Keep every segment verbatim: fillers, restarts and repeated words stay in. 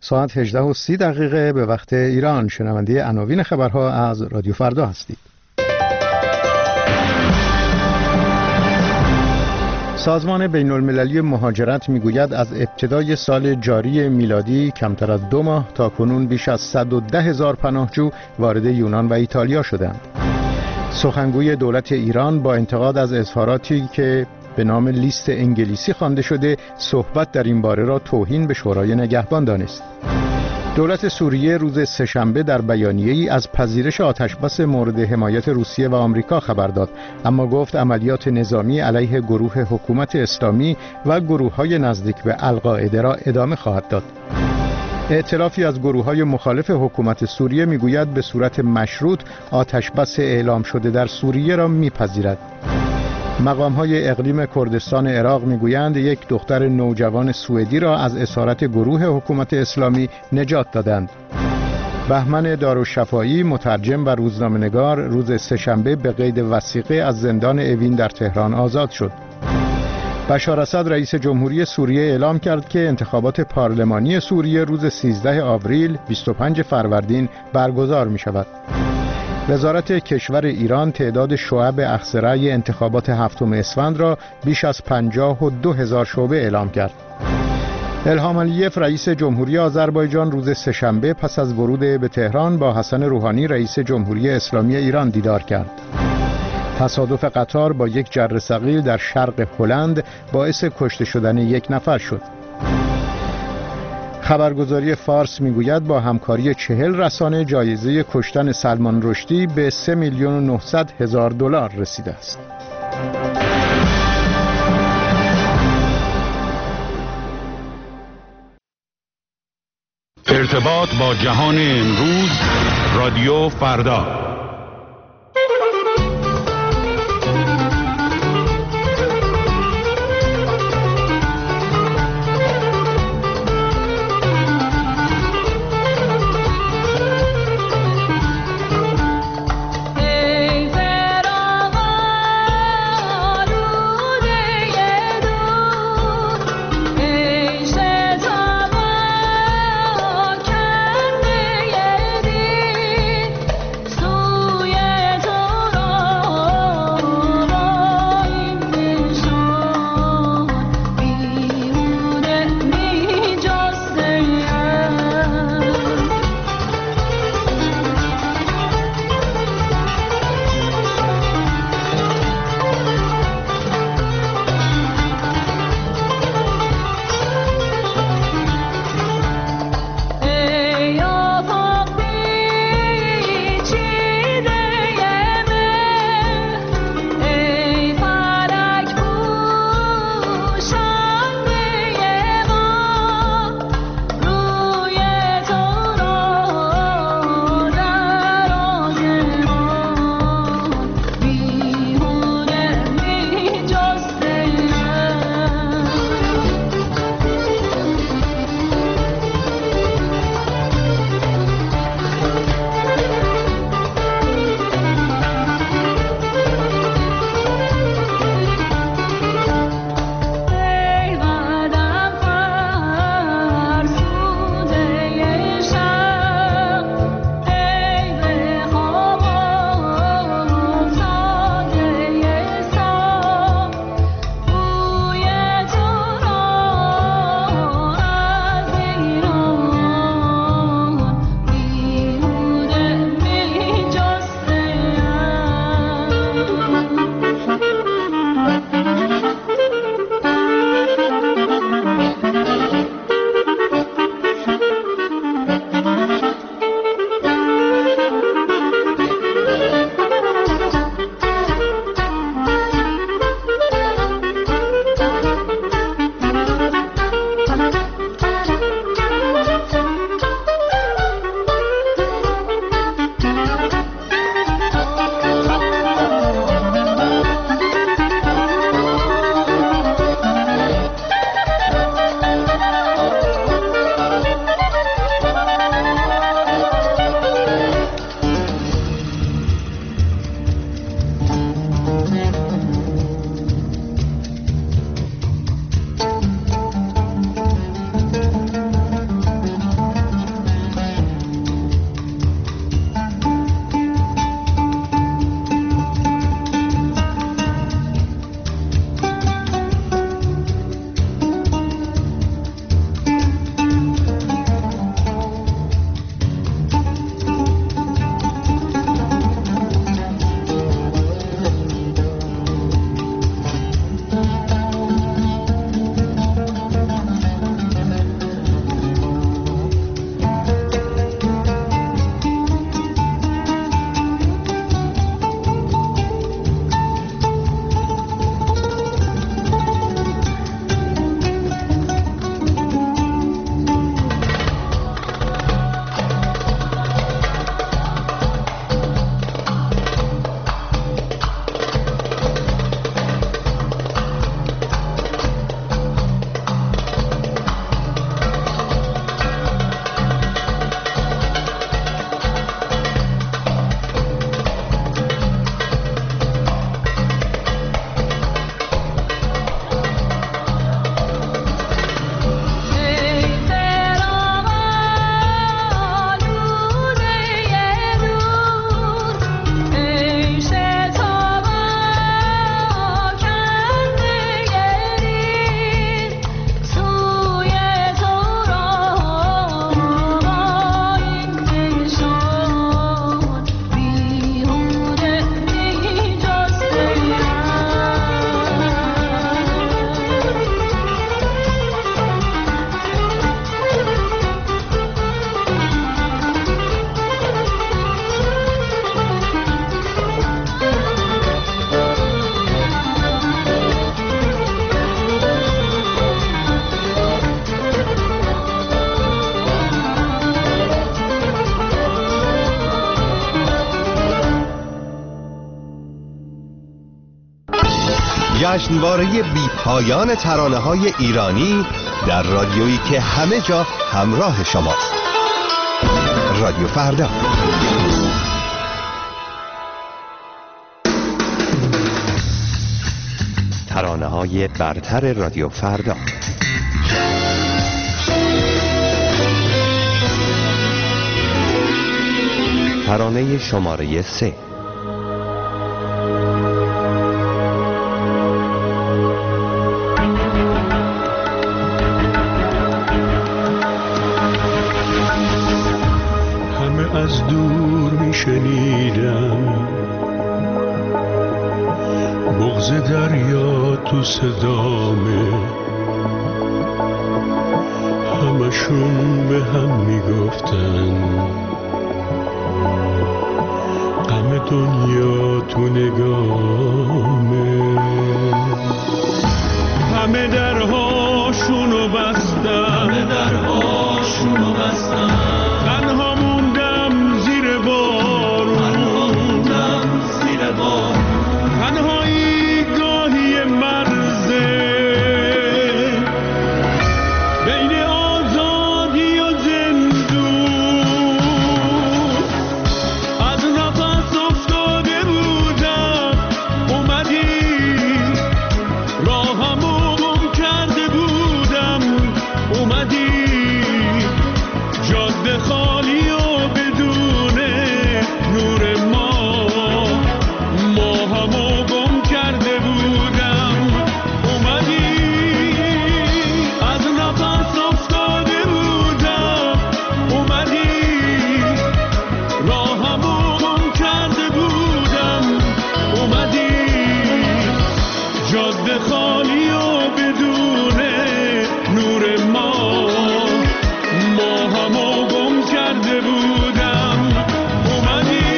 ساعت هجده و سی دقیقه به وقت ایران. شنونده عناوین خبرها از رادیو فردا هستید. سازمان بین المللی مهاجرت میگوید از ابتدای سال جاری میلادی کمتر از دو ماه تا کنون بیش از صد و ده هزار پناهجو وارد یونان و ایتالیا شدند. سخنگوی دولت ایران با انتقاد از اظهاراتی که به نام لیست انگلیسی خوانده شده صحبت در این باره را توهین به شورای نگهبان دانست. دولت سوریه روز سه‌شنبه در بیانیه‌ای از پذیرش آتشبس مورد حمایت روسیه و آمریکا خبر داد، اما گفت عملیات نظامی علیه گروه حکومت اسلامی و گروه‌های نزدیک به القاعده را ادامه خواهد داد. ائتلافی از گروه‌های مخالف حکومت سوریه میگوید به صورت مشروط آتشبس اعلام شده در سوریه را میپذیرد. مقام‌های اقلیم کردستان عراق میگویند یک دختر نوجوان سوئدی را از اسارت گروه حکومت اسلامی نجات دادند. بهمن دارالشفایی مترجم و روزنامه‌نگار روز سه‌شنبه به قید وثیقه از زندان اوین در تهران آزاد شد. بشار اسد رئیس جمهوری سوریه اعلام کرد که انتخابات پارلمانی سوریه روز سیزده آوریل بیست و پنج فروردین برگزار می شود. وزارت کشور ایران تعداد شعب اخضرای انتخابات هفتم اسفند را بیش از پنجاه و دو هزار شعبه اعلام کرد. الهام علیف رئیس جمهوری آذربایجان روز سه‌شنبه پس از ورود به تهران با حسن روحانی رئیس جمهوری اسلامی ایران دیدار کرد. تصادف قطار با یک جره ثقیل در شرق هلند باعث کشته شدن یک نفر شد. خبرگزاری فارس میگوید با همکاری چهل رسانه جایزه کشتن سلمان رشدی به سه میلیون و نهصد هزار دلار رسیده است. ارتباط با جهان امروز، رادیو فردا. So جشنواره بی پایان ترانه‌های ایرانی در رادیویی که همه جا همراه شماست. رادیو فردا. ترانه‌های برتر رادیو فردا. ترانه شماره سه. همه از دور می شنیدم بغض دریا تو صدامه، همشون به هم می گفتن غم دنیا تو نگامه. همه درهاشونو بستن، همه درهاشونو بستن، تنها موندم زیر بارون، تنها موندم زیر بارون، تنهایی گاهی مرزه بین آزادی و زندون. از نفس افتاده بودم اومدی، راهمو گم کرده بودم اومدی، جاده خالی و بدون نور ما، ما همو گم کرده بودم اومدی. از نفس افتاده بودم اومدی، راهمو گم کرده بودم اومدی، جاده خالی و بدون نور ما، ما همو گم کرده بودم اومدی.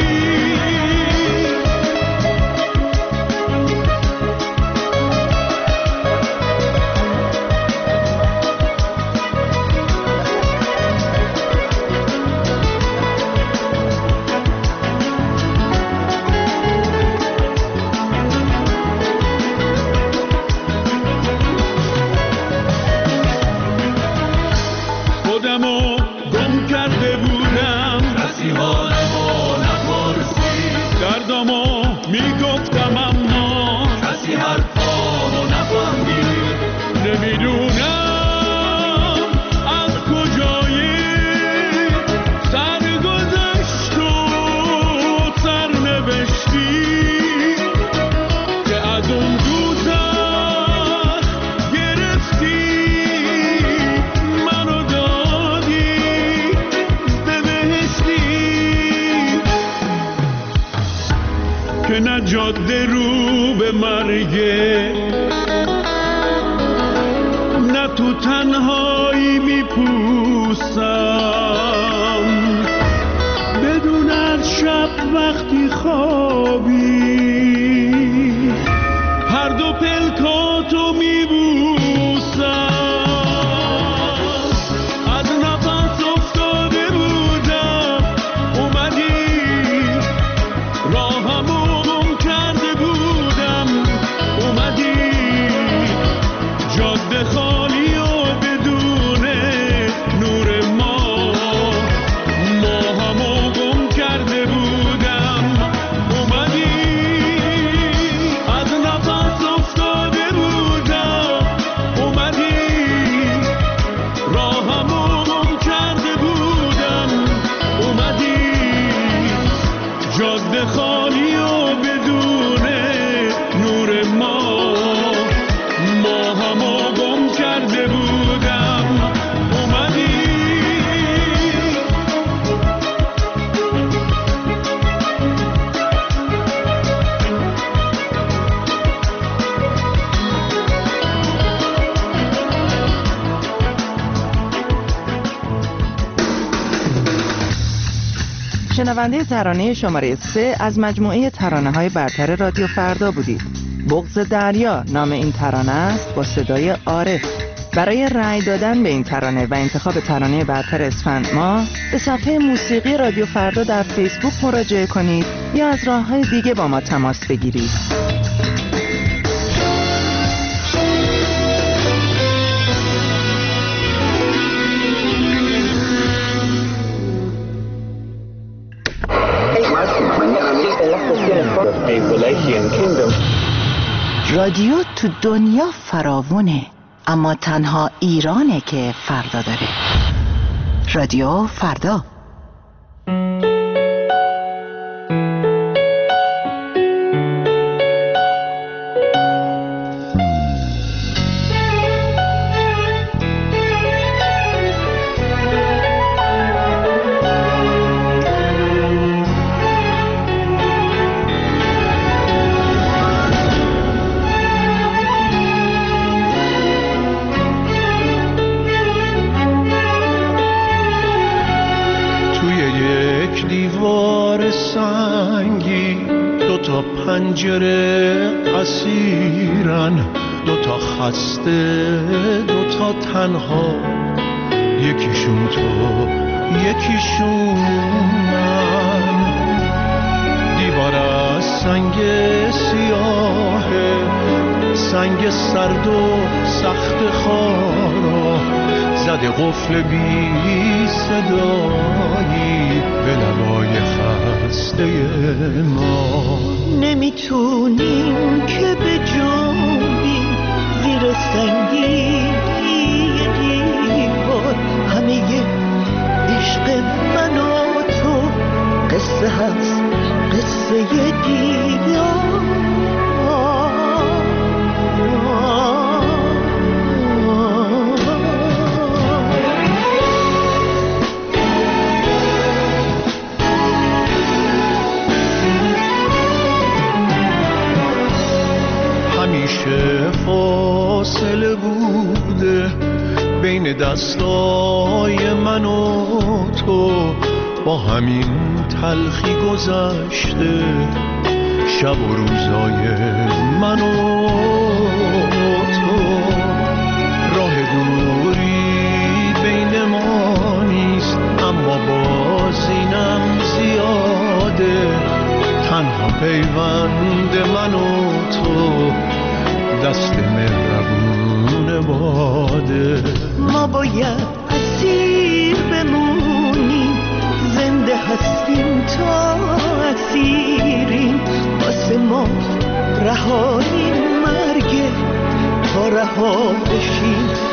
خودمو گم کرده بودم، کسی حالمو نپرسید، دردمو میگفتم اما کسی حرفامو نفهمید. نمیدونم از کجای سرگذشت و سرنوشتی که از اون دوزخ گرفتی منو دادی به بهشتی، که نه جاده رو به مرگه، نه تو تنهایی میپوسم، بدون از شب وقتی خوابی هر دو پلکاتو میبوسم. از نفس افتاده بودم اومدی، راهمو گم کرده بودم اومدی، جاده خالی و بدون نور ما، ما همو گم کرده بودم اومدی. از نفس افتاده بودم اومدی، راهمو گم کرده بودم اومدی، جاده خالی و بدون نور ما، ما همو گم کرده بودم اومدی. شنونده ترانه شماره سه از مجموعه ترانه‌های برتر رادیو فردا بودید. بغض دریا نام این ترانه است با صدای عارف. برای رأی دادن به این ترانه و انتخاب ترانه برتر اسفند ماه به صفحه موسیقی رادیو فردا در فیسبوک مراجعه کنید یا از راه‌های دیگه با ما تماس بگیرید. رادیو تو دنیا فراوونه، اما تنها ایرانه که فردا داره. رادیو فردا. پنجره اسیرن، دوتا خسته دوتا تنها، یکیشون تو یکیشون من. دیوار از سنگ سیاهه، سنگ سرد و سخت خارا، زده قفل بی صدایی به لبای خسته ما. نمیتونیم که به جنبیم زیر سنگی دیوار، همه عشق من و تو قصه هست، قصه دیار. فاصله بوده بین دستای من و تو، با همین تلخی گذشته شب و روزای من و تو. راه دوری بین ما نیست، اما باز اینم زیاده، تنها پیوند من و تو دست مهربون باده. ما باید اسیر بمونیم، زنده هستیم تا اسیریم، واسه ما رهایی مرگه تا رها بشیم.